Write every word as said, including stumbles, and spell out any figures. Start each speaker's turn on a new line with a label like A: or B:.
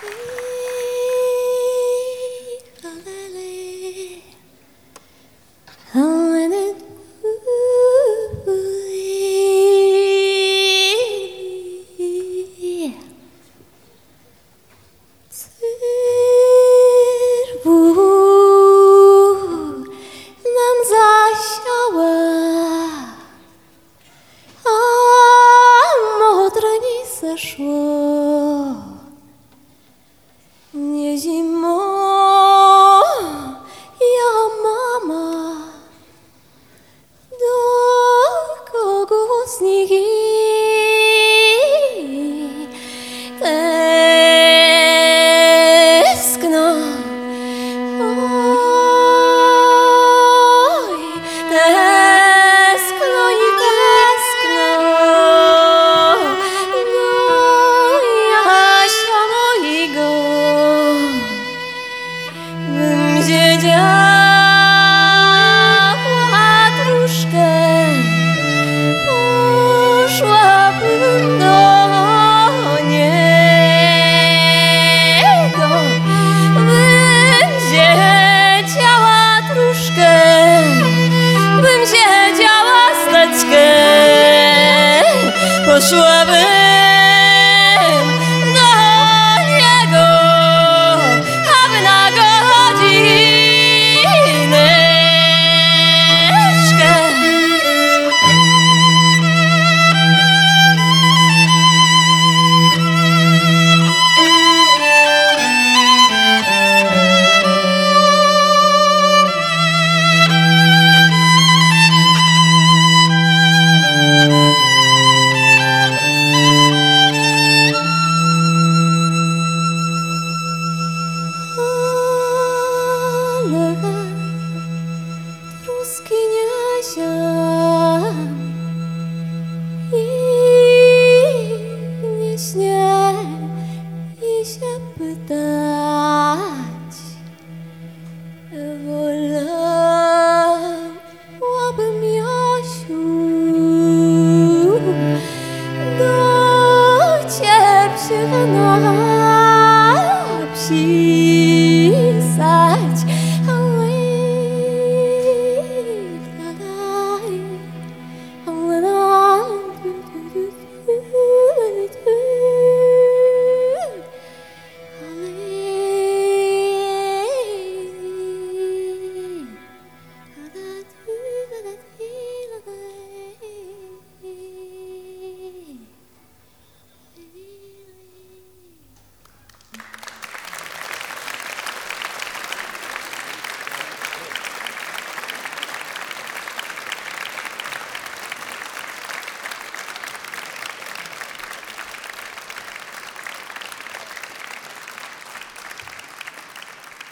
A: Zeszło nie zimą, ja mama, do kogo z nich tęskno, oj, tęskno i tęskno. Wiedziała troszkę, poszłabym do niego. Bym wiedziała troszkę, bym wiedziała steczkę, poszłabym do niego, aby na troski niesie i nie śnie i się pytać. Wolałabym, Jasiu, do ciebie